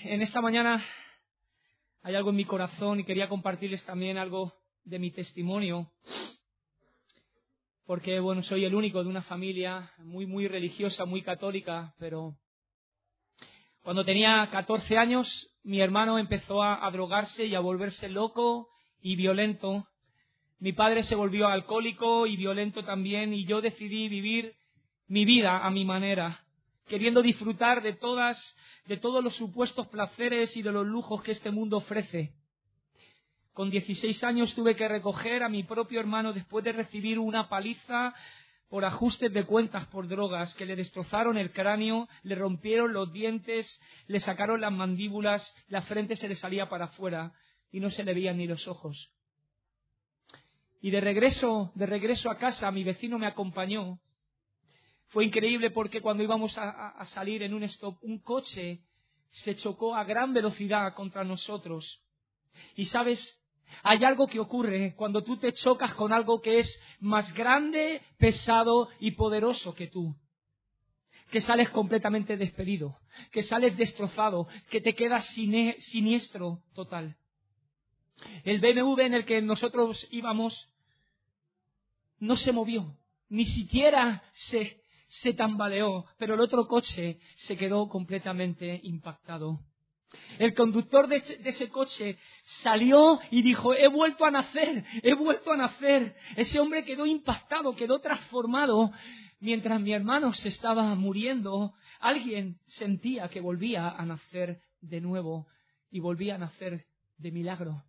en esta mañana hay algo en mi corazón y quería compartirles también algo de mi testimonio. Porque, soy el único de una familia muy religiosa, muy católica, pero cuando tenía 14 años, mi hermano empezó a drogarse y a volverse loco y violento. Mi padre se volvió alcohólico y violento también, y yo decidí vivir mi vida a mi manera, queriendo disfrutar de todos los supuestos placeres y de los lujos que este mundo ofrece. Con 16 años tuve que recoger a mi propio hermano después de recibir una paliza por ajustes de cuentas por drogas que le destrozaron el cráneo, le rompieron los dientes, le sacaron las mandíbulas, la frente se le salía para afuera y no se le veían ni los ojos. Y de regreso a casa, mi vecino me acompañó. Fue increíble porque cuando íbamos a salir en un stop, un coche se chocó a gran velocidad contra nosotros. Y sabes, hay algo que ocurre cuando tú te chocas con algo que es más grande, pesado y poderoso que tú. Que sales completamente despedido, que sales destrozado, que te quedas siniestro total. El BMW en el que nosotros íbamos no se movió, ni siquiera se tambaleó, pero el otro coche se quedó completamente impactado. El conductor de ese coche salió y dijo: he vuelto a nacer. Ese hombre quedó impactado, quedó transformado. Mientras mi hermano se estaba muriendo, alguien sentía que volvía a nacer de nuevo y volvía a nacer de milagro.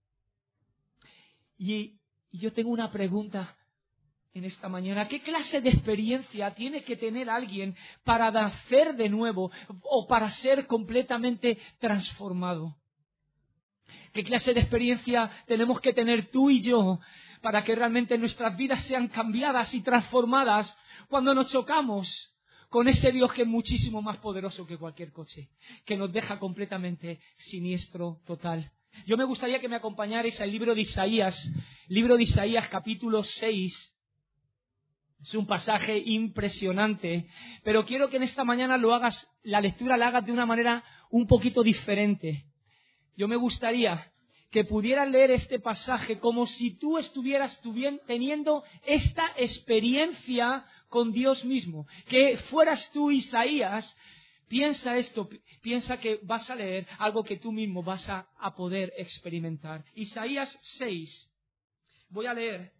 Y yo tengo una pregunta en esta mañana: ¿qué clase de experiencia tiene que tener alguien para nacer de nuevo o para ser completamente transformado? ¿Qué clase de experiencia tenemos que tener tú y yo para que realmente nuestras vidas sean cambiadas y transformadas cuando nos chocamos con ese Dios que es muchísimo más poderoso que cualquier coche, que nos deja completamente siniestro total? Yo me gustaría que me acompañarais al libro de Isaías capítulo 6. Es un pasaje impresionante, pero quiero que en esta mañana la lectura la hagas de una manera un poquito diferente. Yo me gustaría que pudieras leer este pasaje como si tú estuvieras teniendo esta experiencia con Dios mismo. Que fueras tú, Isaías. Piensa esto, piensa que vas a leer algo que tú mismo vas a poder experimentar. Isaías 6, voy a leer.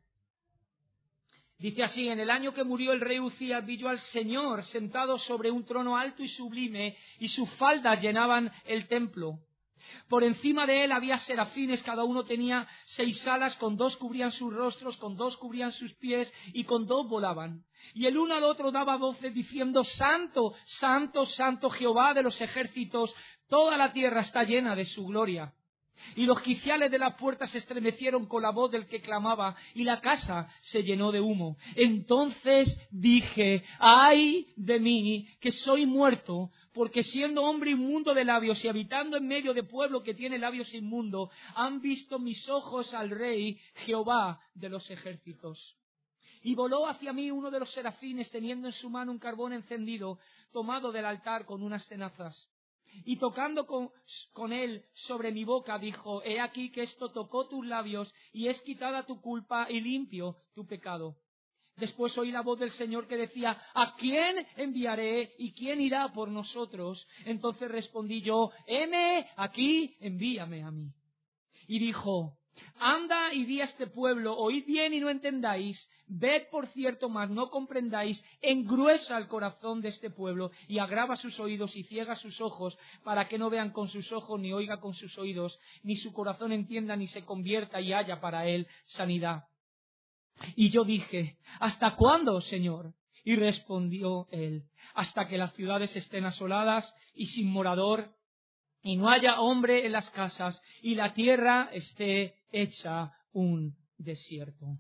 Dice así: en el año que murió el rey Uzías vi yo al Señor sentado sobre un trono alto y sublime, y sus faldas llenaban el templo. Por encima de él había serafines, cada uno tenía 6 alas, con 2 cubrían sus rostros, con 2 cubrían sus pies, y con 2 volaban. Y el uno al otro daba voces diciendo: Santo, Santo, Santo Jehová de los ejércitos, toda la tierra está llena de su gloria. Y los quiciales de las puertas se estremecieron con la voz del que clamaba, y la casa se llenó de humo. Entonces dije: ¡ay de mí, que soy muerto! Porque siendo hombre inmundo de labios y habitando en medio de pueblo que tiene labios inmundos, han visto mis ojos al Rey, Jehová de los ejércitos. Y voló hacia mí uno de los serafines, teniendo en su mano un carbón encendido, tomado del altar con unas tenazas. Y tocando con él sobre mi boca, dijo: he aquí que esto tocó tus labios, y es quitada tu culpa y limpio tu pecado. Después oí la voz del Señor que decía: ¿a quién enviaré y quién irá por nosotros? Entonces respondí yo: heme aquí, envíame a mí. Y dijo: anda y di a este pueblo, oíd bien y no entendáis, ved por cierto, mas no comprendáis, engruesa el corazón de este pueblo y agrava sus oídos y ciega sus ojos, para que no vean con sus ojos, ni oiga con sus oídos, ni su corazón entienda, ni se convierta y haya para él sanidad. Y yo dije: ¿hasta cuándo, Señor? Y respondió él: hasta que las ciudades estén asoladas y sin morador, y no haya hombre en las casas, y la tierra esté hecha un desierto.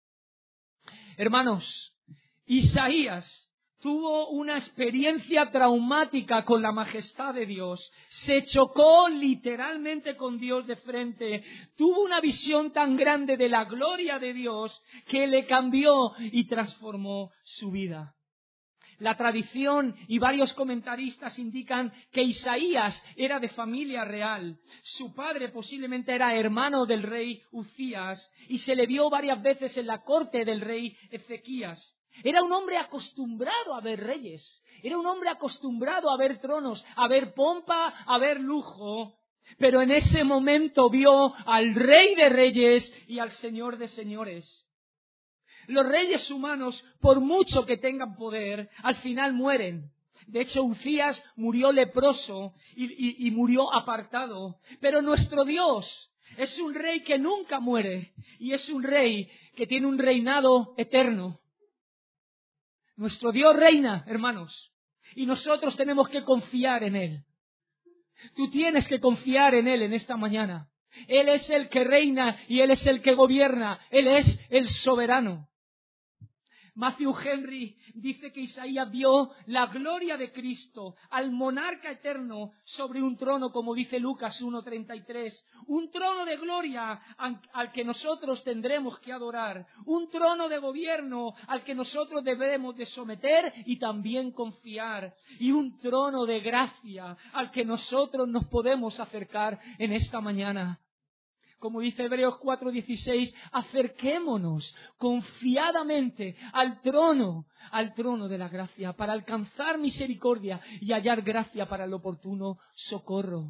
Hermanos, Isaías tuvo una experiencia traumática con la majestad de Dios. Se chocó literalmente con Dios de frente. Tuvo una visión tan grande de la gloria de Dios que le cambió y transformó su vida. La tradición y varios comentaristas indican que Isaías era de familia real. Su padre posiblemente era hermano del rey Uzías y se le vio varias veces en la corte del rey Ezequías. Era un hombre acostumbrado a ver reyes. Era un hombre acostumbrado a ver tronos, a ver pompa, a ver lujo. Pero en ese momento vio al Rey de Reyes y al Señor de Señores. Los reyes humanos, por mucho que tengan poder, al final mueren. De hecho, Uzías murió leproso y murió apartado. Pero nuestro Dios es un rey que nunca muere y es un rey que tiene un reinado eterno. Nuestro Dios reina, hermanos, y nosotros tenemos que confiar en Él. Tú tienes que confiar en Él en esta mañana. Él es el que reina y Él es el que gobierna. Él es el soberano. Matthew Henry dice que Isaías vio la gloria de Cristo, al monarca eterno sobre un trono, como dice Lucas 1:33. Un trono de gloria al que nosotros tendremos que adorar. Un trono de gobierno al que nosotros debemos de someter y también confiar. Y un trono de gracia al que nosotros nos podemos acercar en esta mañana. Como dice Hebreos 4:16, acerquémonos confiadamente al trono de la gracia, para alcanzar misericordia y hallar gracia para el oportuno socorro.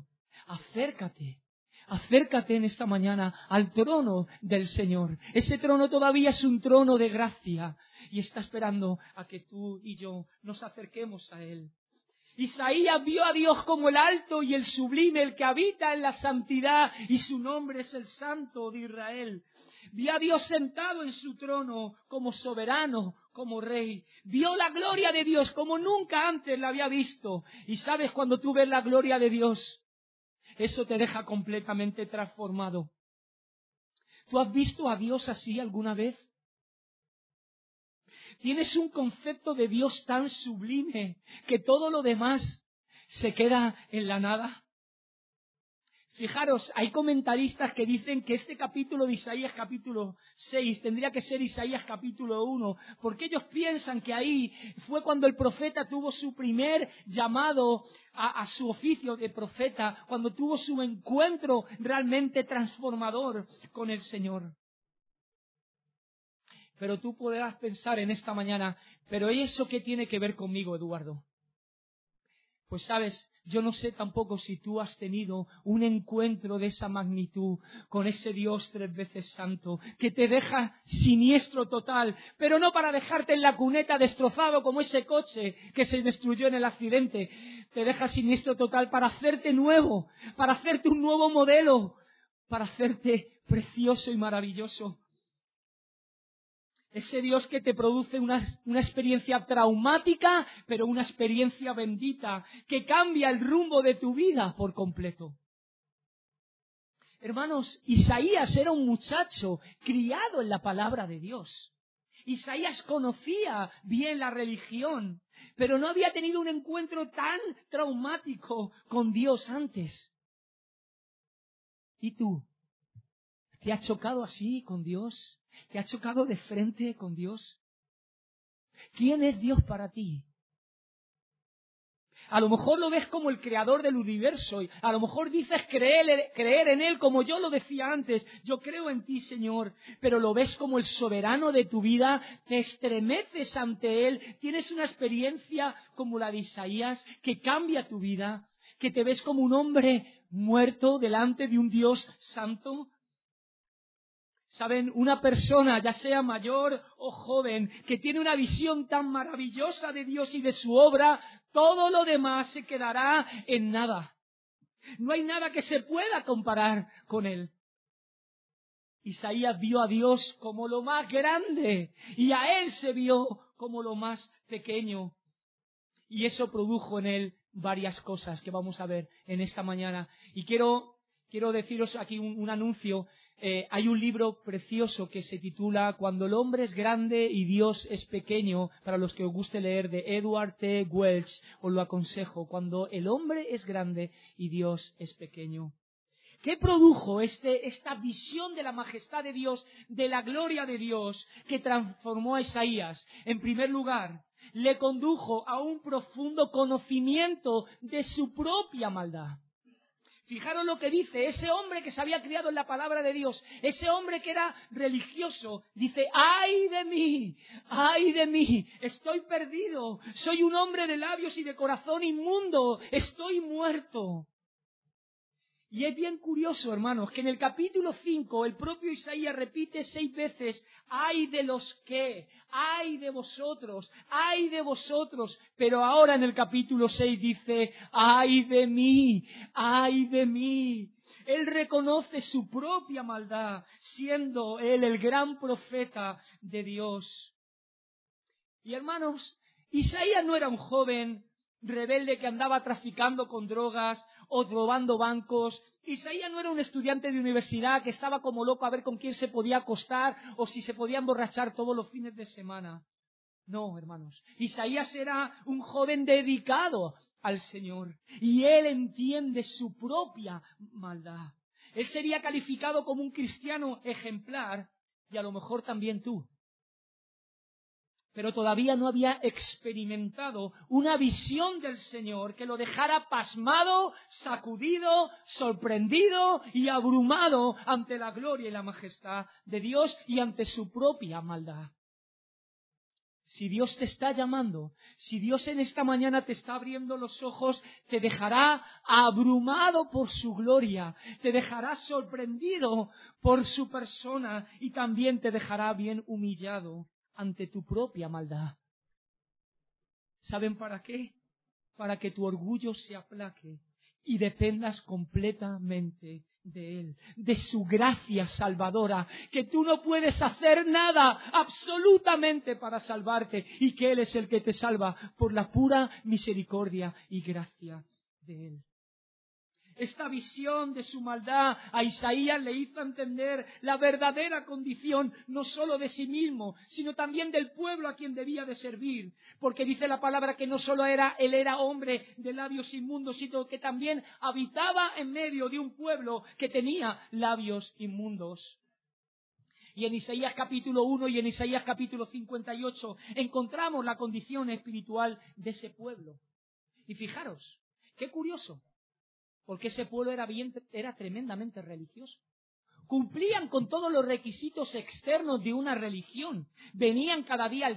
Acércate en esta mañana al trono del Señor. Ese trono todavía es un trono de gracia y está esperando a que tú y yo nos acerquemos a Él. Isaías vio a Dios como el alto y el sublime, el que habita en la santidad, y su nombre es el Santo de Israel. Vio a Dios sentado en su trono como soberano, como rey. Vio la gloria de Dios como nunca antes la había visto. Y sabes, cuando tú ves la gloria de Dios, eso te deja completamente transformado. ¿Tú has visto a Dios así alguna vez? Tienes un concepto de Dios tan sublime que todo lo demás se queda en la nada. Fijaros, hay comentaristas que dicen que este capítulo de Isaías capítulo 6 tendría que ser Isaías capítulo 1, porque ellos piensan que ahí fue cuando el profeta tuvo su primer llamado a su oficio de profeta, cuando tuvo su encuentro realmente transformador con el Señor. Pero tú podrás pensar en esta mañana, ¿pero eso qué tiene que ver conmigo, Eduardo? Pues sabes, yo no sé tampoco si tú has tenido un encuentro de esa magnitud con ese Dios 3 veces santo, que te deja siniestro total, pero no para dejarte en la cuneta destrozado como ese coche que se destruyó en el accidente. Te deja siniestro total para hacerte nuevo, para hacerte un nuevo modelo, para hacerte precioso y maravilloso. Ese Dios que te produce una experiencia traumática, pero una experiencia bendita, que cambia el rumbo de tu vida por completo. Hermanos, Isaías era un muchacho criado en la palabra de Dios. Isaías conocía bien la religión, pero no había tenido un encuentro tan traumático con Dios antes. ¿Y tú? ¿Te has chocado así con Dios? ¿Te has chocado de frente con Dios? ¿Quién es Dios para ti? A lo mejor lo ves como el creador del universo y a lo mejor dices creer en Él como yo lo decía antes. Yo creo en ti, Señor, pero lo ves como el soberano de tu vida, te estremeces ante Él, tienes una experiencia como la de Isaías que cambia tu vida, que te ves como un hombre muerto delante de un Dios santo. Saben, una persona, ya sea mayor o joven, que tiene una visión tan maravillosa de Dios y de su obra, todo lo demás se quedará en nada. No hay nada que se pueda comparar con Él. Isaías vio a Dios como lo más grande y a Él se vio como lo más pequeño. Y eso produjo en Él varias cosas que vamos a ver en esta mañana. Y quiero deciros aquí un anuncio. Hay un libro precioso que se titula Cuando el hombre es grande y Dios es pequeño, para los que os guste leer, de Edward T. Welch, os lo aconsejo. Cuando el hombre es grande y Dios es pequeño. ¿Qué produjo esta visión de la majestad de Dios, de la gloria de Dios, que transformó a Isaías? En primer lugar, le condujo a un profundo conocimiento de su propia maldad. Fijaros lo que dice ese hombre que se había criado en la palabra de Dios, ese hombre que era religioso, dice: ¡ay de mí! Estoy perdido, soy un hombre de labios y de corazón inmundo, estoy muerto. Y es bien curioso, hermanos, que en el capítulo 5 el propio Isaías repite 6 veces: ¡ay de los que! ¡ay de vosotros! ¡ay de vosotros! Pero ahora en el capítulo 6 dice: ¡ay de mí! ¡ay de mí! Él reconoce su propia maldad, siendo él el gran profeta de Dios. Y hermanos, Isaías no era un joven rebelde que andaba traficando con drogas o robando bancos. Isaías no era un estudiante de universidad que estaba como loco a ver con quién se podía acostar o si se podía emborrachar todos los fines de semana. No, hermanos. Isaías era un joven dedicado al Señor y él entiende su propia maldad. Él sería calificado como un cristiano ejemplar y a lo mejor también tú. Pero todavía no había experimentado una visión del Señor que lo dejara pasmado, sacudido, sorprendido y abrumado ante la gloria y la majestad de Dios y ante su propia maldad. Si Dios te está llamando, si Dios en esta mañana te está abriendo los ojos, te dejará abrumado por su gloria, te dejará sorprendido por su persona y también te dejará bien humillado ante tu propia maldad. ¿Saben para qué? Para que tu orgullo se aplaque y dependas completamente de Él, de su gracia salvadora, que tú no puedes hacer nada absolutamente para salvarte y que Él es el que te salva por la pura misericordia y gracia de Él. Esta visión de su maldad a Isaías le hizo entender la verdadera condición no solo de sí mismo, sino también del pueblo a quien debía de servir. Porque dice la palabra que no solo él era hombre de labios inmundos, sino que también habitaba en medio de un pueblo que tenía labios inmundos. Y en Isaías capítulo 1 y en Isaías capítulo 58 encontramos la condición espiritual de ese pueblo. Y fijaros, qué curioso. Porque ese pueblo era tremendamente religioso. Cumplían con todos los requisitos externos de una religión. Venían cada día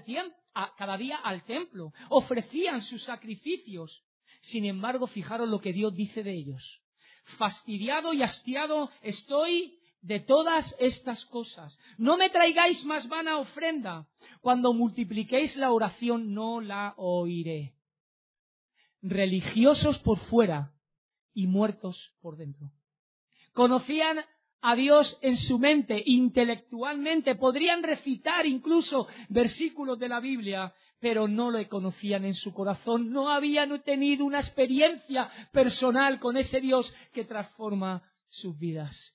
al templo. Ofrecían sus sacrificios. Sin embargo, fijaros lo que Dios dice de ellos. Fastidiado y hastiado estoy de todas estas cosas. No me traigáis más vana ofrenda. Cuando multipliquéis la oración no la oiré. Religiosos por fuera y muertos por dentro. Conocían a Dios en su mente, intelectualmente, podrían recitar incluso versículos de la Biblia, pero no le conocían en su corazón, no habían tenido una experiencia personal con ese Dios que transforma sus vidas.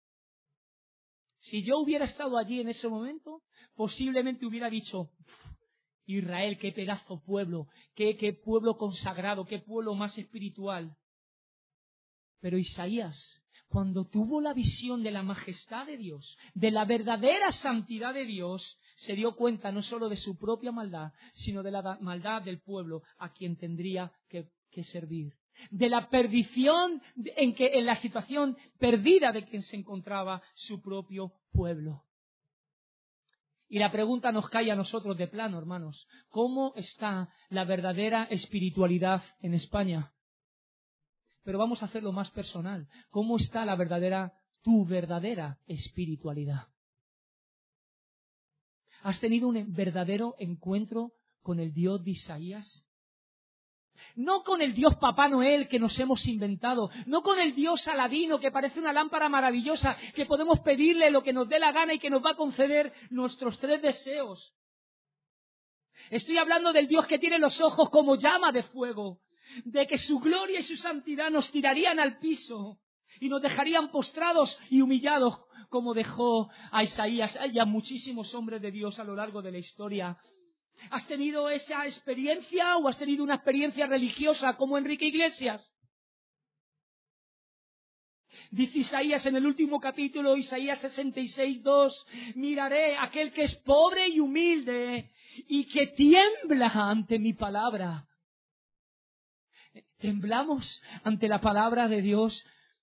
Si yo hubiera estado allí en ese momento, posiblemente hubiera dicho: Israel, qué pedazo pueblo, qué pueblo consagrado, qué pueblo más espiritual. Pero Isaías, cuando tuvo la visión de la majestad de Dios, de la verdadera santidad de Dios, se dio cuenta no solo de su propia maldad, sino de la maldad del pueblo a quien tendría que servir. De la perdición en la situación perdida de quien se encontraba su propio pueblo. Y la pregunta nos cae a nosotros de plano, hermanos. ¿Cómo está la verdadera espiritualidad en España? Pero vamos a hacerlo más personal. ¿Cómo está tu verdadera espiritualidad? ¿Has tenido un verdadero encuentro con el Dios de Isaías? No con el Dios Papá Noel que nos hemos inventado, no con el Dios Aladino que parece una lámpara maravillosa, que podemos pedirle lo que nos dé la gana y que nos va a conceder nuestros 3 deseos. Estoy hablando del Dios que tiene los ojos como llama de fuego, de que su gloria y su santidad nos tirarían al piso y nos dejarían postrados y humillados como dejó a Isaías y a muchísimos hombres de Dios a lo largo de la historia. ¿Has tenido esa experiencia o has tenido una experiencia religiosa como Enrique Iglesias? Dice Isaías en el último capítulo, Isaías 66:2, miraré a aquel que es pobre y humilde y que tiembla ante mi palabra. Temblamos ante la palabra de Dios.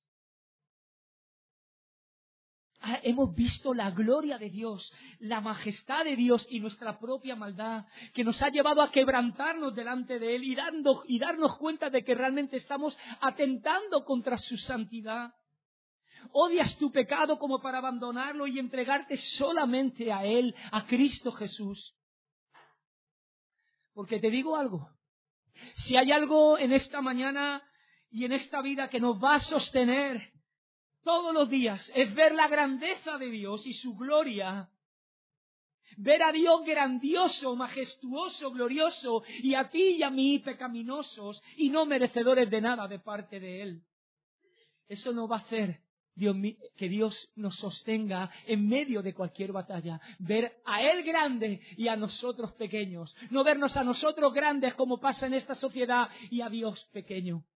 Hemos visto la gloria de Dios, la majestad de Dios y nuestra propia maldad, que nos ha llevado a quebrantarnos delante de Él y darnos cuenta de que realmente estamos atentando contra su santidad. Odias tu pecado como para abandonarlo y entregarte solamente a Él, a Cristo Jesús. Porque te digo algo, si hay algo en esta mañana y en esta vida que nos va a sostener todos los días, es ver la grandeza de Dios y su gloria. Ver a Dios grandioso, majestuoso, glorioso, y a ti y a mí pecaminosos y no merecedores de nada de parte de Él. Eso no va a hacer que Dios nos sostenga en medio de cualquier batalla. Ver a Él grande y a nosotros pequeños. No vernos a nosotros grandes como pasa en esta sociedad y a Dios pequeño.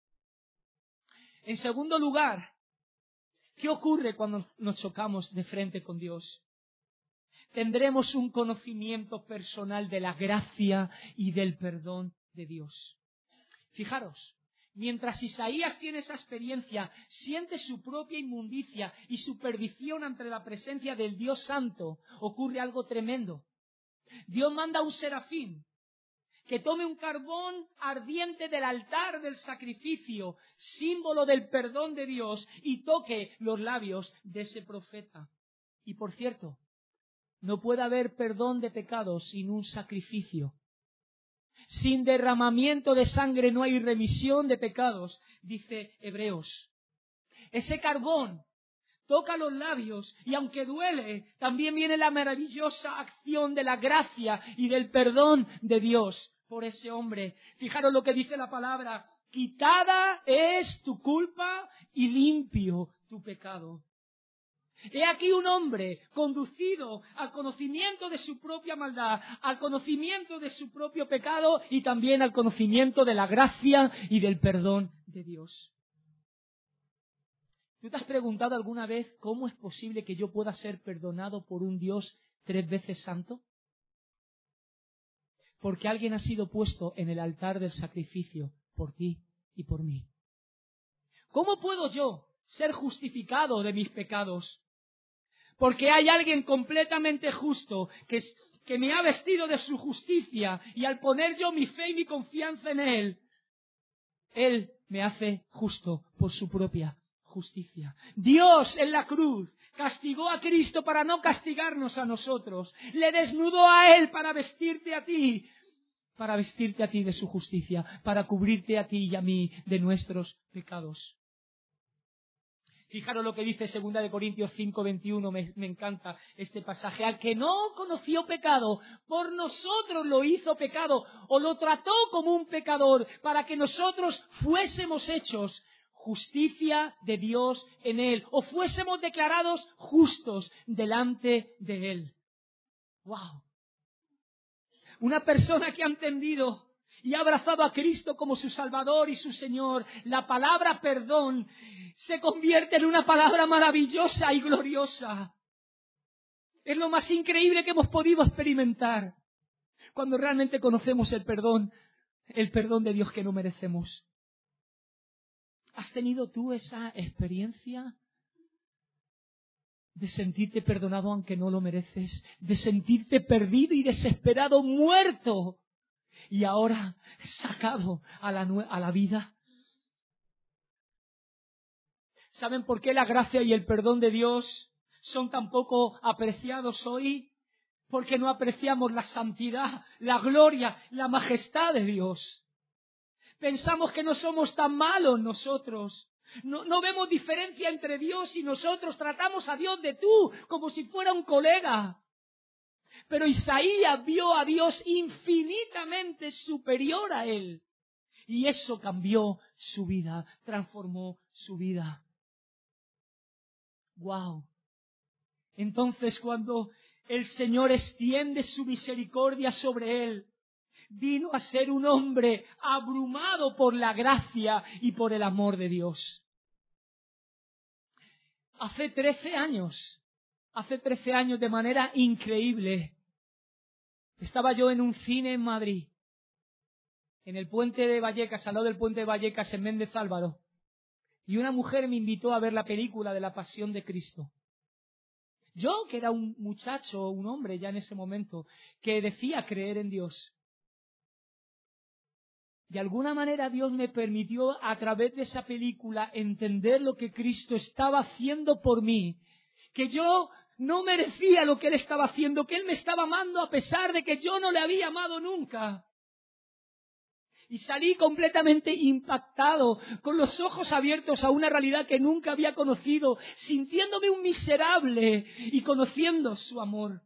En segundo lugar, ¿qué ocurre cuando nos chocamos de frente con Dios? Tendremos un conocimiento personal de la gracia y del perdón de Dios. Fijaros, mientras Isaías tiene esa experiencia, siente su propia inmundicia y su perdición ante la presencia del Dios Santo, ocurre algo tremendo. Dios manda a un serafín que tome un carbón ardiente del altar del sacrificio, símbolo del perdón de Dios, y toque los labios de ese profeta. Y por cierto, no puede haber perdón de pecados sin un sacrificio. Sin derramamiento de sangre no hay remisión de pecados, dice Hebreos. Ese carbón toca los labios y aunque duele, también viene la maravillosa acción de la gracia y del perdón de Dios por ese hombre. Fijaros lo que dice la palabra: quitada es tu culpa y limpio tu pecado. He aquí un hombre conducido al conocimiento de su propia maldad, al conocimiento de su propio pecado y también al conocimiento de la gracia y del perdón de Dios. ¿Tú te has preguntado alguna vez cómo es posible que yo pueda ser perdonado por un Dios 3 veces santo? Porque alguien ha sido puesto en el altar del sacrificio por ti y por mí. ¿Cómo puedo yo ser justificado de mis pecados? Porque hay alguien completamente justo que me ha vestido de su justicia y al poner yo mi fe y mi confianza en Él me hace justo por su propia justicia. Dios en la cruz castigó a Cristo para no castigarnos a nosotros. Le desnudó a Él para vestirte a ti de su justicia, para cubrirte a ti y a mí de nuestros pecados. Fijaros lo que dice 2 de Corintios 5:21, me encanta este pasaje. Al que no conoció pecado, por nosotros lo hizo pecado, o lo trató como un pecador, para que nosotros fuésemos hechos justicia de Dios en Él, o fuésemos declarados justos delante de Él. ¡Wow! Una persona que ha entendido y ha abrazado a Cristo como su Salvador y su Señor, la palabra perdón se convierte en una palabra maravillosa y gloriosa. Es lo más increíble que hemos podido experimentar cuando realmente conocemos el perdón de Dios que no merecemos. ¿Has tenido tú esa experiencia de sentirte perdonado aunque no lo mereces? De sentirte perdido y desesperado, muerto, y ahora sacado a la vida. ¿Saben por qué la gracia y el perdón de Dios son tan poco apreciados hoy? Porque no apreciamos la santidad, la gloria, la majestad de Dios. Pensamos que no somos tan malos nosotros. No vemos diferencia entre Dios y nosotros. Tratamos a Dios de tú, como si fuera un colega. Pero Isaías vio a Dios infinitamente superior a él. Y eso cambió su vida, transformó su vida. ¡Wow! Entonces, cuando el Señor extiende su misericordia sobre él, vino a ser un hombre abrumado por la gracia y por el amor de Dios. hace 13 años de manera increíble, estaba yo en un cine en Madrid, en el puente de Vallecas, al lado del puente de Vallecas, en Méndez Álvaro, y una mujer me invitó a ver la película de la Pasión de Cristo. Yo, que era un muchacho, un hombre ya en ese momento, que decía creer en Dios. De alguna manera Dios me permitió a través de esa película entender lo que Cristo estaba haciendo por mí, que yo no merecía lo que Él estaba haciendo, que Él me estaba amando a pesar de que yo no le había amado nunca. Y salí completamente impactado, con los ojos abiertos a una realidad que nunca había conocido, sintiéndome un miserable y conociendo su amor.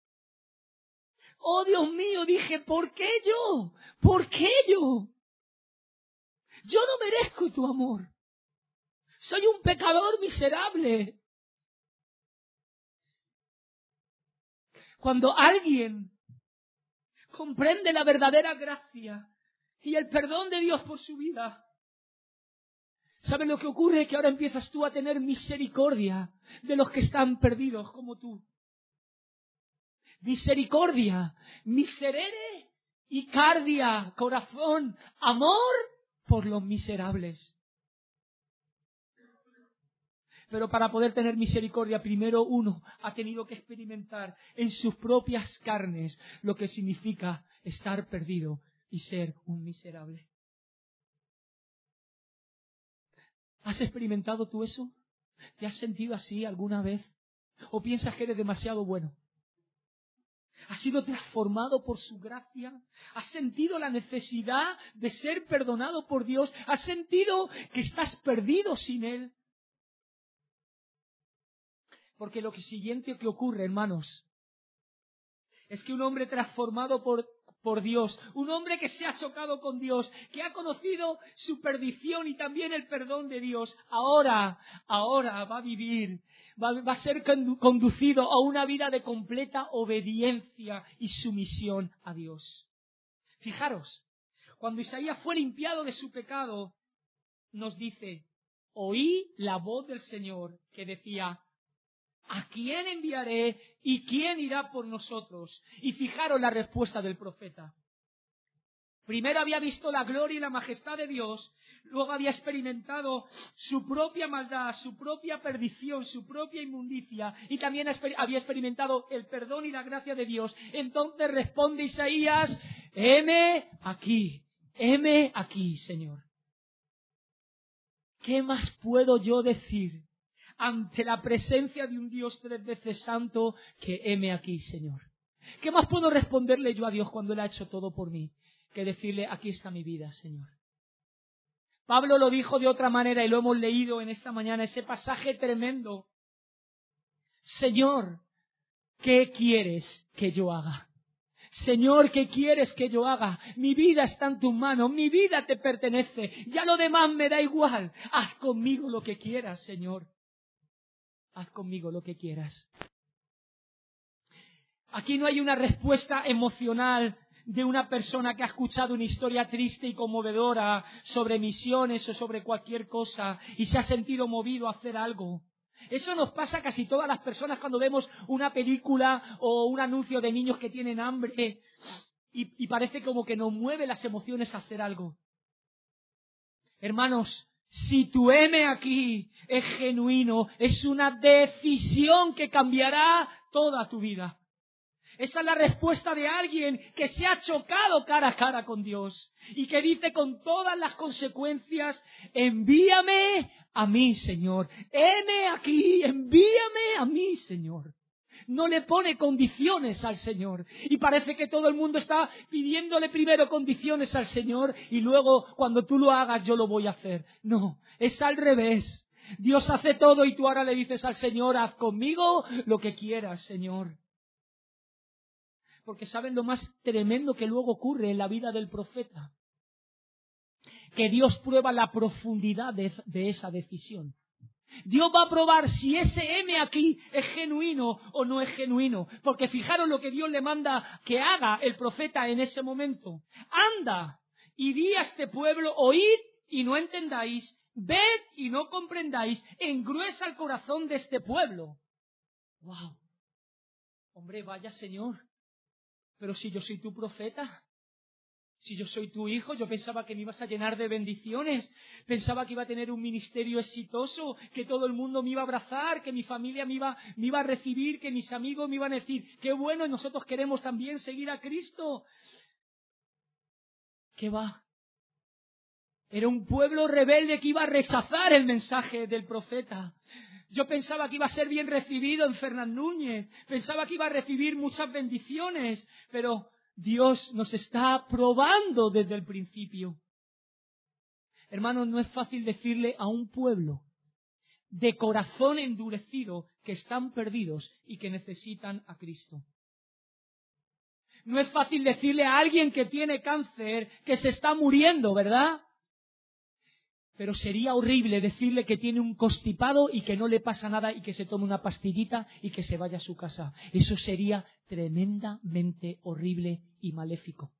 ¡Oh, Dios mío! Dije, ¿por qué yo? ¿Por qué yo? Yo no merezco tu amor. Soy un pecador miserable. Cuando alguien comprende la verdadera gracia y el perdón de Dios por su vida, ¿sabes lo que ocurre? Que ahora empiezas tú a tener misericordia de los que están perdidos como tú. Misericordia, miserere y cardia, corazón, amor por los miserables. Pero para poder tener misericordia, primero uno ha tenido que experimentar en sus propias carnes lo que significa estar perdido y ser un miserable. ¿Has experimentado tú eso? ¿Te has sentido así alguna vez? ¿O piensas que eres demasiado bueno? ¿Has sido transformado por su gracia? ¿Has sentido la necesidad de ser perdonado por Dios? ¿Has sentido que estás perdido sin Él? Porque lo siguiente que ocurre, hermanos, es que un hombre transformado por Dios, un hombre que se ha chocado con Dios, que ha conocido su perdición y también el perdón de Dios, ahora va a vivir, va a ser conducido a una vida de completa obediencia y sumisión a Dios. Fijaros, cuando Isaías fue limpiado de su pecado, nos dice, oí la voz del Señor que decía, ¿a quién enviaré y quién irá por nosotros? Y fijaros la respuesta del profeta. Primero había visto la gloria y la majestad de Dios, luego había experimentado su propia maldad, su propia perdición, su propia inmundicia, y también había experimentado el perdón y la gracia de Dios. Entonces responde Isaías, heme aquí, Señor. ¿Qué más puedo yo decir ante la presencia de un Dios 3 veces santo que heme aquí, Señor? ¿Qué más puedo responderle yo a Dios cuando Él ha hecho todo por mí que decirle, aquí está mi vida, Señor? Pablo lo dijo de otra manera y lo hemos leído en esta mañana, ese pasaje tremendo. Señor, ¿qué quieres que yo haga? Señor, ¿qué quieres que yo haga? Mi vida está en tus manos, mi vida te pertenece, ya lo demás me da igual. Haz conmigo lo que quieras, Señor. Haz conmigo lo que quieras. Aquí no hay una respuesta emocional de una persona que ha escuchado una historia triste y conmovedora sobre misiones o sobre cualquier cosa y se ha sentido movido a hacer algo. Eso nos pasa a casi todas las personas cuando vemos una película o un anuncio de niños que tienen hambre y parece como que nos mueve las emociones a hacer algo. Hermanos, si tu heme aquí es genuino, es una decisión que cambiará toda tu vida. Esa es la respuesta de alguien que se ha chocado cara a cara con Dios y que dice con todas las consecuencias, envíame a mí, Señor. Heme aquí, envíame a mí, Señor. No le pone condiciones al Señor. Y parece que todo el mundo está pidiéndole primero condiciones al Señor y luego cuando tú lo hagas yo lo voy a hacer. No, es al revés. Dios hace todo y tú ahora le dices al Señor, haz conmigo lo que quieras, Señor. Porque ¿saben lo más tremendo que luego ocurre en la vida del profeta? Que Dios prueba la profundidad de esa decisión. Dios va a probar si ese heme aquí es genuino o no es genuino. Porque fijaros lo que Dios le manda que haga el profeta en ese momento. Anda y di a este pueblo, oíd y no entendáis, ved y no comprendáis, engruesa el corazón de este pueblo. ¡Wow! Hombre, vaya Señor, pero si yo soy tu profeta, si yo soy tu hijo, yo pensaba que me ibas a llenar de bendiciones, pensaba que iba a tener un ministerio exitoso, que todo el mundo me iba a abrazar, que mi familia me iba a recibir, que mis amigos me iban a decir, qué bueno, y nosotros queremos también seguir a Cristo. ¿Qué va? Era un pueblo rebelde que iba a rechazar el mensaje del profeta. Yo pensaba que iba a ser bien recibido en Fernán Núñez, pensaba que iba a recibir muchas bendiciones, pero Dios nos está probando desde el principio. Hermanos, no es fácil decirle a un pueblo de corazón endurecido que están perdidos y que necesitan a Cristo. No es fácil decirle a alguien que tiene cáncer que se está muriendo, ¿verdad? Pero sería horrible decirle que tiene un constipado y que no le pasa nada y que se tome una pastillita y que se vaya a su casa. Eso sería tremendamente horrible y maléfico.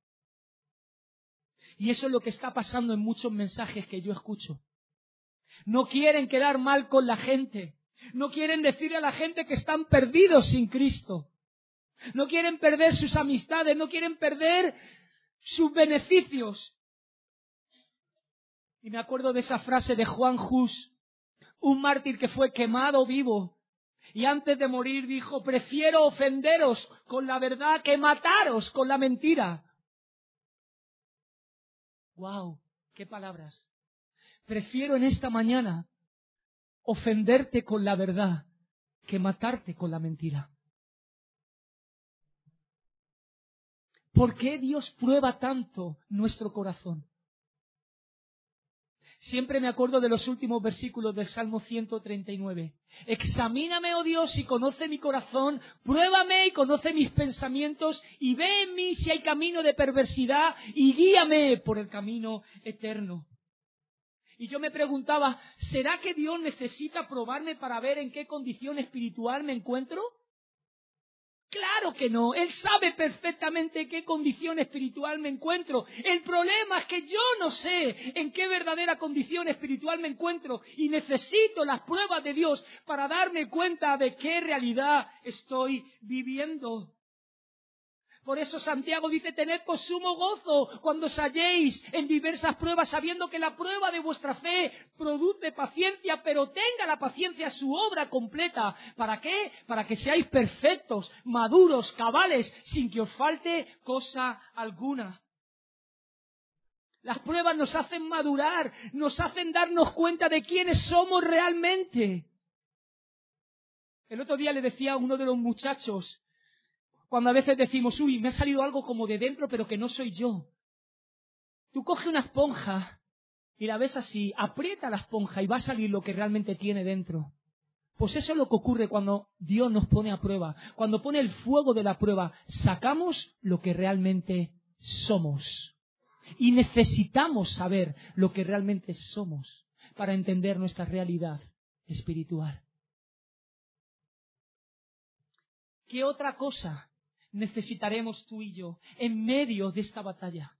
Y eso es lo que está pasando en muchos mensajes que yo escucho. No quieren quedar mal con la gente. No quieren decirle a la gente que están perdidos sin Cristo. No quieren perder sus amistades, no quieren perder sus beneficios. Y me acuerdo de esa frase de Juan Hus, un mártir que fue quemado vivo. Y antes de morir dijo, prefiero ofenderos con la verdad que mataros con la mentira. ¡Wow! ¡Qué palabras! Prefiero en esta mañana ofenderte con la verdad que matarte con la mentira. ¿Por qué Dios prueba tanto nuestro corazón? Siempre me acuerdo de los últimos versículos del Salmo 139. Examíname, oh Dios, y conoce mi corazón, pruébame y conoce mis pensamientos, y ve en mí si hay camino de perversidad, y guíame por el camino eterno. Y yo me preguntaba, ¿será que Dios necesita probarme para ver en qué condición espiritual me encuentro? Claro que no, Él sabe perfectamente en qué condición espiritual me encuentro. El problema es que yo no sé en qué verdadera condición espiritual me encuentro y necesito las pruebas de Dios para darme cuenta de qué realidad estoy viviendo. Por eso Santiago dice, tened por sumo gozo cuando os halléis en diversas pruebas, sabiendo que la prueba de vuestra fe produce paciencia, pero tenga la paciencia su obra completa. ¿Para qué? Para que seáis perfectos, maduros, cabales, sin que os falte cosa alguna. Las pruebas nos hacen madurar, nos hacen darnos cuenta de quiénes somos realmente. El otro día le decía a uno de los muchachos, cuando a veces decimos, uy, me ha salido algo como de dentro, pero que no soy yo. Tú coge una esponja y la ves así, aprieta la esponja y va a salir lo que realmente tiene dentro. Pues eso es lo que ocurre cuando Dios nos pone a prueba. Cuando pone el fuego de la prueba, sacamos lo que realmente somos. Y necesitamos saber lo que realmente somos para entender nuestra realidad espiritual. ¿Qué otra cosa necesitaremos tú y yo en medio de esta batalla?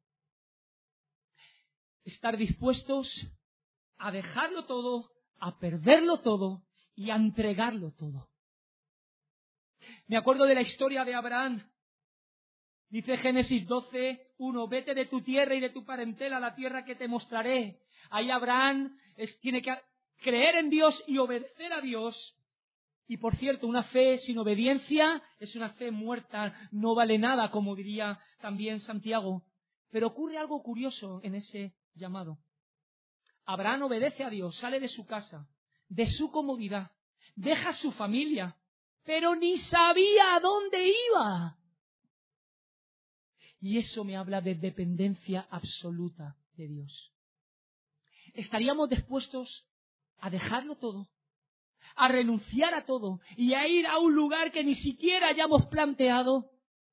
Estar dispuestos a dejarlo todo, a perderlo todo y a entregarlo todo. Me acuerdo de la historia de Abraham. Dice Génesis 12:1, vete de tu tierra y de tu parentela a la tierra que te mostraré. Ahí Abraham tiene que creer en Dios y obedecer a Dios. Y por cierto, una fe sin obediencia es una fe muerta, no vale nada, como diría también Santiago. Pero ocurre algo curioso en ese llamado. Abraham obedece a Dios, sale de su casa, de su comodidad, deja su familia, pero ni sabía a dónde iba. Y eso me habla de dependencia absoluta de Dios. ¿Estaríamos dispuestos a dejarlo todo? A renunciar a todo y a ir a un lugar que ni siquiera hayamos planteado.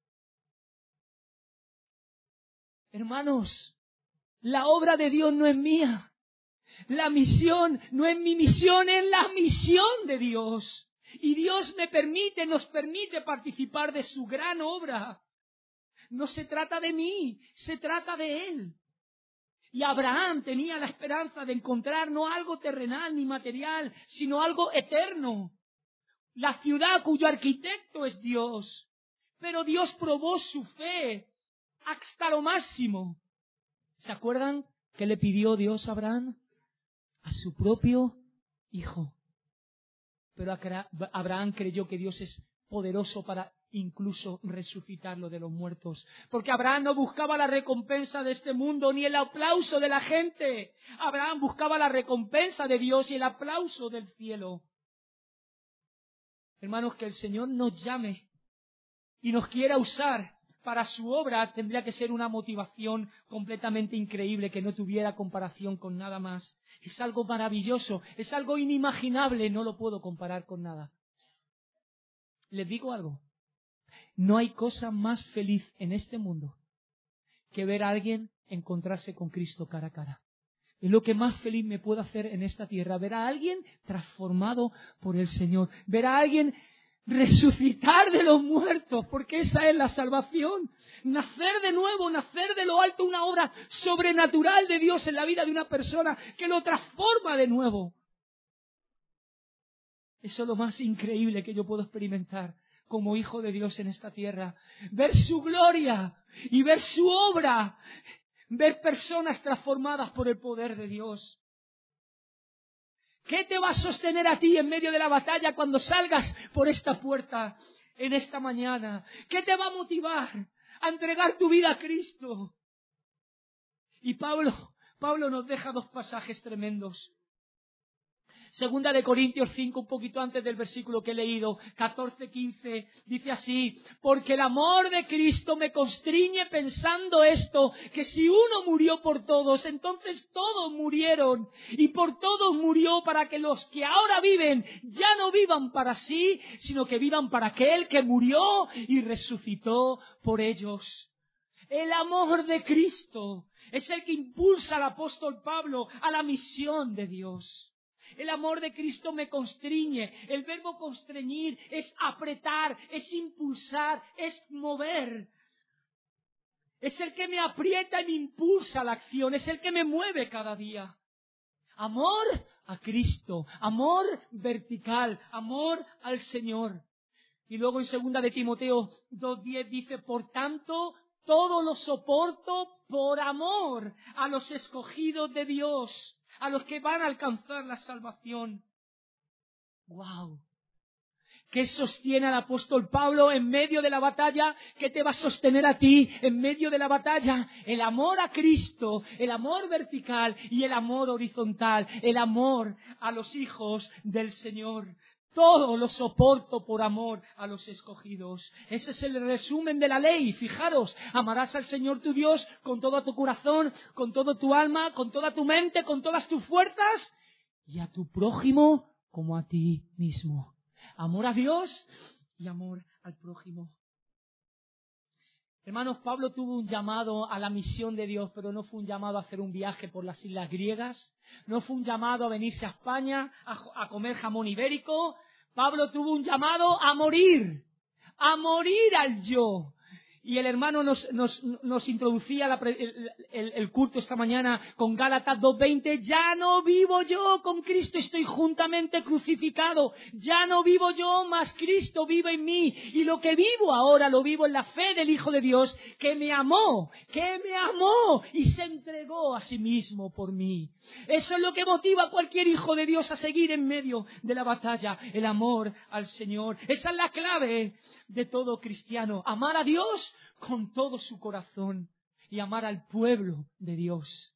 Hermanos, la obra de Dios no es mía. La misión no es mi misión, es la misión de Dios. Y Dios nos permite participar de su gran obra. No se trata de mí, se trata de Él. Y Abraham tenía la esperanza de encontrar no algo terrenal ni material, sino algo eterno. La ciudad cuyo arquitecto es Dios. Pero Dios probó su fe hasta lo máximo. ¿Se acuerdan qué le pidió Dios a Abraham? A su propio hijo. Pero Abraham creyó que Dios es poderoso para incluso resucitarlo de los muertos. Porque Abraham no buscaba la recompensa de este mundo ni el aplauso de la gente. Abraham buscaba la recompensa de Dios y el aplauso del cielo. Hermanos, que el Señor nos llame y nos quiera usar para su obra tendría que ser una motivación completamente increíble que no tuviera comparación con nada más. Es algo maravilloso, es algo inimaginable, no lo puedo comparar con nada. Les digo algo, no hay cosa más feliz en este mundo que ver a alguien encontrarse con Cristo cara a cara. Es lo que más feliz me puede hacer en esta tierra, ver a alguien transformado por el Señor, ver a alguien resucitar de los muertos, porque esa es la salvación. Nacer de nuevo, nacer de lo alto, una obra sobrenatural de Dios en la vida de una persona que lo transforma de nuevo. Eso es lo más increíble que yo puedo experimentar como hijo de Dios en esta tierra. Ver su gloria y ver su obra, ver personas transformadas por el poder de Dios. ¿Qué te va a sostener a ti en medio de la batalla cuando salgas por esta puerta en esta mañana? ¿Qué te va a motivar a entregar tu vida a Cristo? Y Pablo nos deja dos pasajes tremendos. Segunda de Corintios 5, un poquito antes del versículo que he leído, 14-15, dice así: porque el amor de Cristo me constriñe pensando esto, que si uno murió por todos, entonces todos murieron, y por todos murió para que los que ahora viven ya no vivan para sí, sino que vivan para aquel que murió y resucitó por ellos. El amor de Cristo es el que impulsa al apóstol Pablo a la misión de Dios. El amor de Cristo me constriñe. El verbo constreñir es apretar, es impulsar, es mover. Es el que me aprieta y me impulsa a la acción. Es el que me mueve cada día. Amor a Cristo. Amor vertical. Amor al Señor. Y luego en 2 de Timoteo 2:10 dice: por tanto, todo lo soporto por amor a los escogidos de Dios, a los que van a alcanzar la salvación. ¡Wow! ¿Qué sostiene al apóstol Pablo en medio de la batalla? ¿Qué te va a sostener a ti en medio de la batalla? El amor a Cristo, el amor vertical y el amor horizontal, el amor a los hijos del Señor. Todo lo soporto por amor a los escogidos. Ese es el resumen de la ley. Fijaros, amarás al Señor tu Dios con todo tu corazón, con toda tu alma, con toda tu mente, con todas tus fuerzas, y a tu prójimo como a ti mismo. Amor a Dios y amor al prójimo. Hermanos, Pablo tuvo un llamado a la misión de Dios, pero no fue un llamado a hacer un viaje por las islas griegas, no fue un llamado a venirse a España a comer jamón ibérico. Pablo tuvo un llamado a morir al yo. Y el hermano nos introducía el culto esta mañana con Gálatas 2:20. Ya no vivo yo, con Cristo estoy juntamente crucificado. Ya no vivo yo, mas Cristo vive en mí. Y lo que vivo ahora lo vivo en la fe del Hijo de Dios, que me amó y se entregó a sí mismo por mí. Eso es lo que motiva a cualquier hijo de Dios a seguir en medio de la batalla, el amor al Señor. Esa es la clave de todo cristiano: amar a Dios con todo su corazón y amar al pueblo de Dios.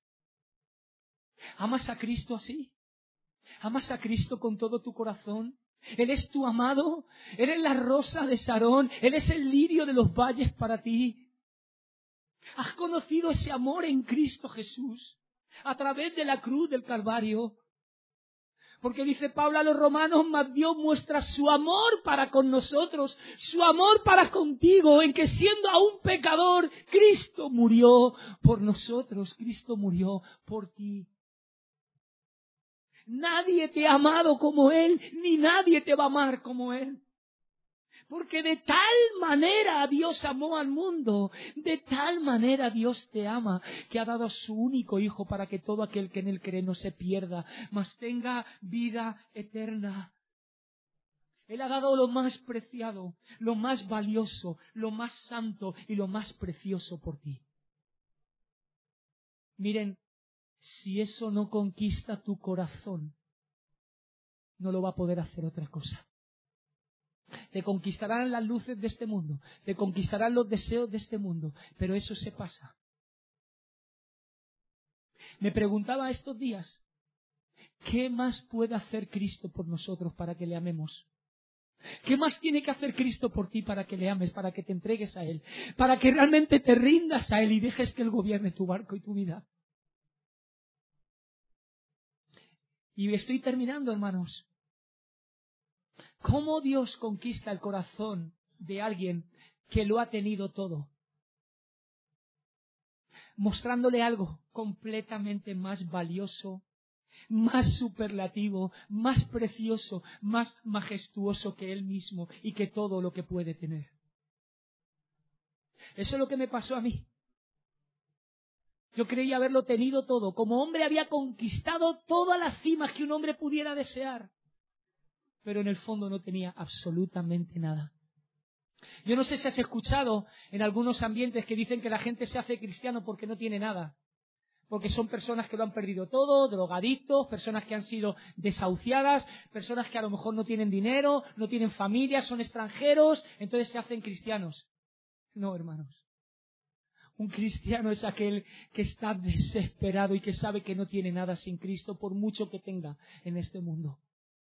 ¿Amas a Cristo así? ¿Amas a Cristo con todo tu corazón? ¿Él es tu amado? ¿Eres la rosa de Sarón? ¿Él es el lirio de los valles para ti? ¿Has conocido ese amor en Cristo Jesús a través de la cruz del Calvario? Porque dice Pablo a los romanos: mas Dios muestra su amor para con nosotros, su amor para contigo, en que siendo aún pecador, Cristo murió por nosotros, Cristo murió por ti. Nadie te ha amado como Él, ni nadie te va a amar como Él. Porque de tal manera Dios amó al mundo, de tal manera Dios te ama, que ha dado a su único Hijo para que todo aquel que en Él cree no se pierda, mas tenga vida eterna. Él ha dado lo más preciado, lo más valioso, lo más santo y lo más precioso por ti. Miren, si eso no conquista tu corazón, no lo va a poder hacer otra cosa. Te conquistarán las luces de este mundo, te conquistarán los deseos de este mundo, pero eso se pasa. Me preguntaba estos días, ¿qué más puede hacer Cristo por nosotros para que le amemos? ¿Qué más tiene que hacer Cristo por ti para que le ames, para que te entregues a Él, para que realmente te rindas a Él y dejes que Él gobierne tu barco y tu vida? Y estoy terminando, hermanos. ¿Cómo Dios conquista el corazón de alguien que lo ha tenido todo? Mostrándole algo completamente más valioso, más superlativo, más precioso, más majestuoso que Él mismo y que todo lo que puede tener. Eso es lo que me pasó a mí. Yo creía haberlo tenido todo. Como hombre había conquistado todas las cimas que un hombre pudiera desear. Pero en el fondo no tenía absolutamente nada. Yo no sé si has escuchado en algunos ambientes que dicen que la gente se hace cristiano porque no tiene nada. Porque son personas que lo han perdido todo, drogadictos, personas que han sido desahuciadas, personas que a lo mejor no tienen dinero, no tienen familia, son extranjeros, entonces se hacen cristianos. No, hermanos. Un cristiano es aquel que está desesperado y que sabe que no tiene nada sin Cristo, por mucho que tenga en este mundo.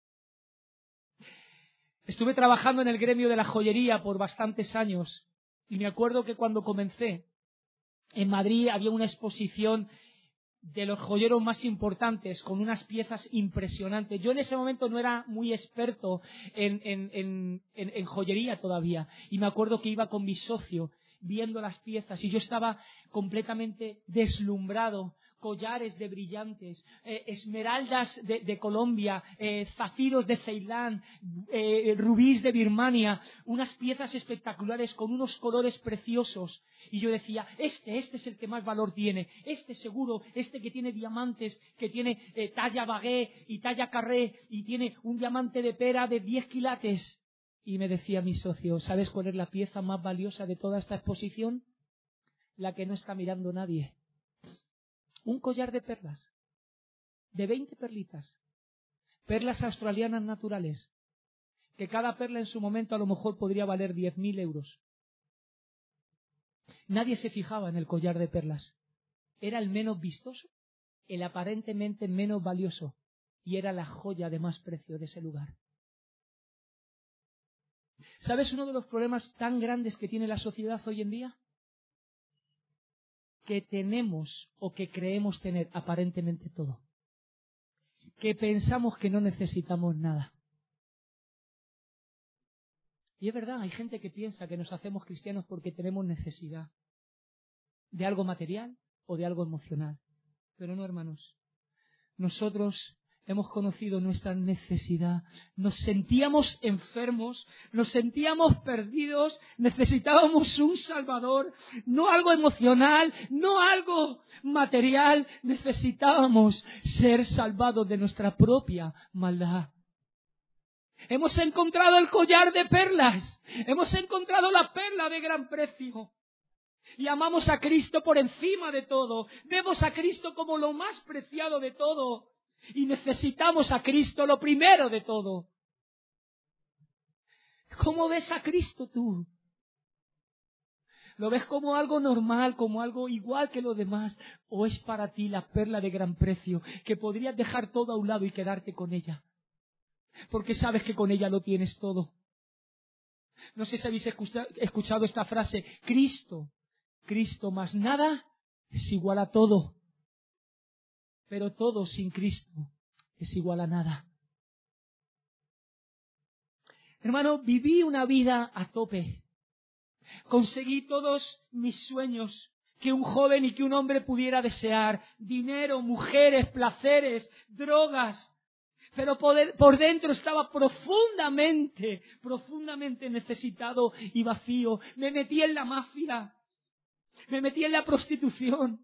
Estuve trabajando en el gremio de la joyería por bastantes años y me acuerdo que cuando comencé en Madrid había una exposición de los joyeros más importantes con unas piezas impresionantes. Yo en ese momento no era muy experto en joyería todavía y me acuerdo que iba con mi socio viendo las piezas y yo estaba completamente deslumbrado. Collares de brillantes, esmeraldas de Colombia, zafiros de Ceilán, rubíes de Birmania, unas piezas espectaculares con unos colores preciosos. Y yo decía, este es el que más valor tiene, este seguro, este que tiene diamantes, que tiene talla bagué y talla carré y tiene un diamante de pera de 10 quilates. Y me decía mi socio, ¿sabes cuál es la pieza más valiosa de toda esta exposición? La que no está mirando nadie. Un collar de perlas, de 20 perlitas, perlas australianas naturales, que cada perla en su momento a lo mejor podría valer 10.000 euros. Nadie se fijaba en el collar de perlas. Era el menos vistoso, el aparentemente menos valioso, y era la joya de más precio de ese lugar. ¿Sabes uno de los problemas tan grandes que tiene la sociedad hoy en día? Que tenemos o que creemos tener aparentemente todo. Que pensamos que no necesitamos nada. Y es verdad, hay gente que piensa que nos hacemos cristianos porque tenemos necesidad de algo material o de algo emocional. Pero no, hermanos. Nosotros hemos conocido nuestra necesidad. Nos sentíamos enfermos, nos sentíamos perdidos, necesitábamos un Salvador, no algo emocional, no algo material, necesitábamos ser salvados de nuestra propia maldad. Hemos encontrado el collar de perlas, hemos encontrado la perla de gran precio. Y amamos a Cristo por encima de todo, vemos a Cristo como lo más preciado de todo. Y necesitamos a Cristo lo primero de todo. ¿Cómo ves a Cristo tú? ¿Lo ves como algo normal, como algo igual que lo demás? ¿O es para ti la perla de gran precio que podrías dejar todo a un lado y quedarte con ella? Porque sabes que con ella lo tienes todo. No sé si habéis escuchado esta frase, Cristo más nada es igual a todo. Pero todo sin Cristo es igual a nada. Hermano, viví una vida a tope. Conseguí todos mis sueños que un joven y que un hombre pudiera desear. Dinero, mujeres, placeres, drogas. Pero por dentro estaba profundamente necesitado y vacío. Me metí en la mafia, me metí en la prostitución.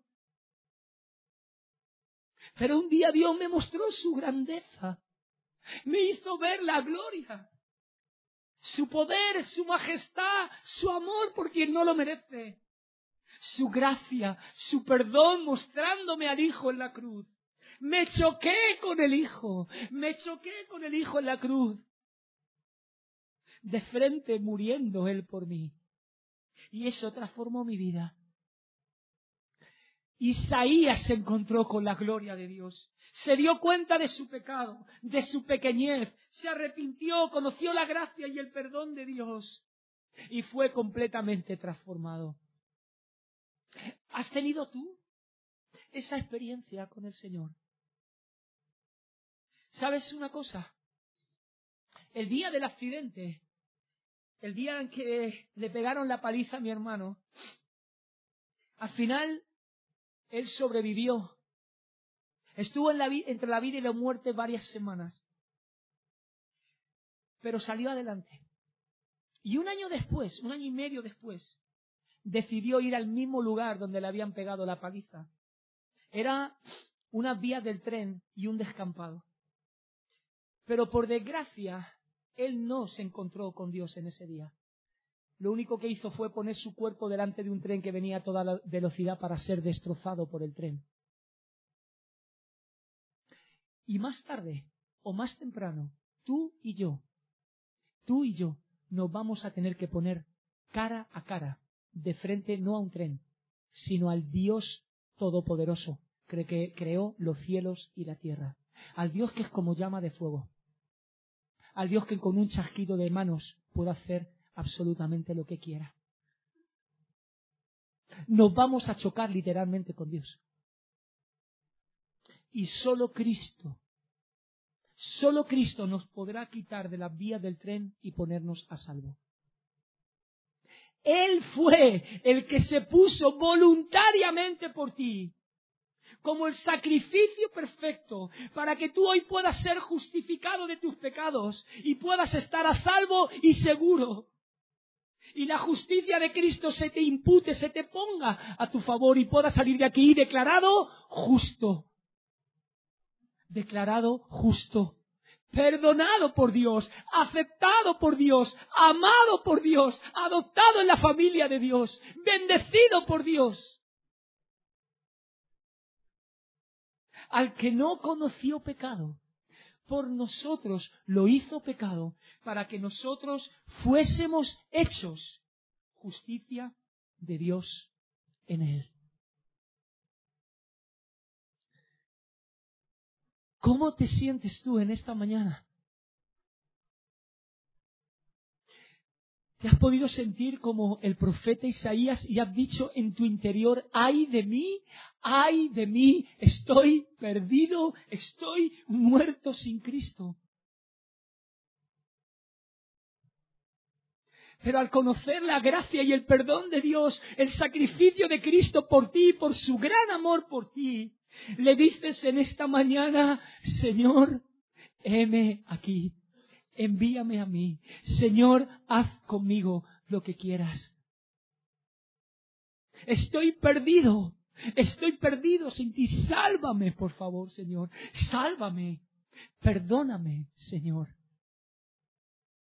Pero un día Dios me mostró su grandeza, me hizo ver la gloria, su poder, su majestad, su amor por quien no lo merece, su gracia, su perdón, mostrándome al Hijo en la cruz. Me choqué con el Hijo en la cruz, de frente muriendo Él por mí. Y eso transformó mi vida. Isaías se encontró con la gloria de Dios. Se dio cuenta de su pecado, de su pequeñez. Se arrepintió, conoció la gracia y el perdón de Dios. Y fue completamente transformado. ¿Has tenido tú esa experiencia con el Señor? ¿Sabes una cosa? El día del accidente, el día en que le pegaron la paliza a mi hermano, al final él sobrevivió. Estuvo entre la vida y la muerte varias semanas. Pero salió adelante. Y un año y medio después, decidió ir al mismo lugar donde le habían pegado la paliza. Era unas vías del tren y un descampado. Pero por desgracia, él no se encontró con Dios en ese día. Lo único que hizo fue poner su cuerpo delante de un tren que venía a toda velocidad para ser destrozado por el tren. Y más tarde, o más temprano, tú y yo, nos vamos a tener que poner cara a cara, de frente no a un tren, sino al Dios Todopoderoso, que creó los cielos y la tierra. Al Dios que es como llama de fuego. Al Dios que con un chasquido de manos puede hacer absolutamente lo que quiera. Nos vamos a chocar literalmente con Dios. Y solo Cristo nos podrá quitar de las vías del tren y ponernos a salvo. Él fue el que se puso voluntariamente por ti, como el sacrificio perfecto, para que tú hoy puedas ser justificado de tus pecados y puedas estar a salvo y seguro. Y la justicia de Cristo se te impute, se te ponga a tu favor y puedas salir de aquí declarado justo. Declarado justo. Perdonado por Dios, aceptado por Dios, amado por Dios, adoptado en la familia de Dios, bendecido por Dios. Al que no conoció pecado, por nosotros lo hizo pecado, para que nosotros fuésemos hechos justicia de Dios en él. ¿Cómo te sientes tú en esta mañana? ¿Te has podido sentir como el profeta Isaías y has dicho en tu interior, ay de mí, estoy perdido, estoy muerto sin Cristo? Pero al conocer la gracia y el perdón de Dios, el sacrificio de Cristo por ti, por su gran amor por ti, le dices en esta mañana, Señor, heme aquí, envíame a mí. Señor, haz conmigo lo que quieras. Estoy perdido sin ti. Sálvame, por favor, Señor. Sálvame, perdóname, Señor.